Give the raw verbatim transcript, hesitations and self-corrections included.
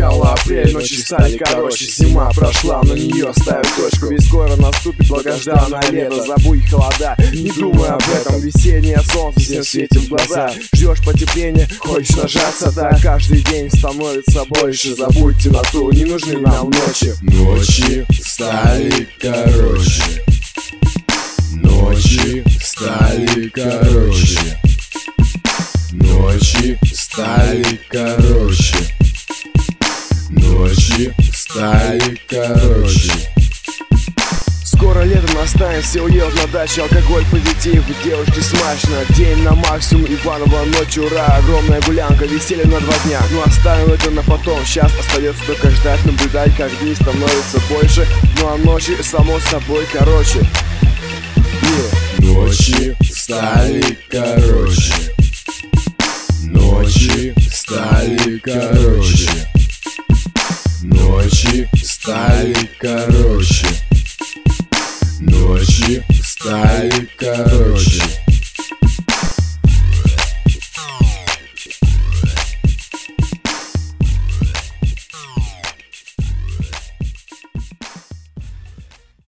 Стоял апрель, ночи стали короче. Зима прошла, на нее ставят точку. Ведь скоро наступит долгожданное лето. Забудь холода, не думай об этом. Весеннее солнце всем светит в глаза. Ждешь потепления, хочешь нажаться, да. Каждый день становится больше. Забудь темноту, не нужны нам ночи. Ночи стали короче. Ночи стали короче. Ночи стали короче. Ночи стали короче. Скоро лето настанет, все уедут на дачу. Алкоголь, позитив, девушки смачно. День на максимум, Иванова ночь, ура. Огромная гулянка, веселье на два дня. Ну оставим это на потом, сейчас остается только ждать. Наблюдать, как дни становятся больше. Ну а ночи, само собой, короче. yeah. Ночи стали короче. Ночи стали короче. Ночи стали короче.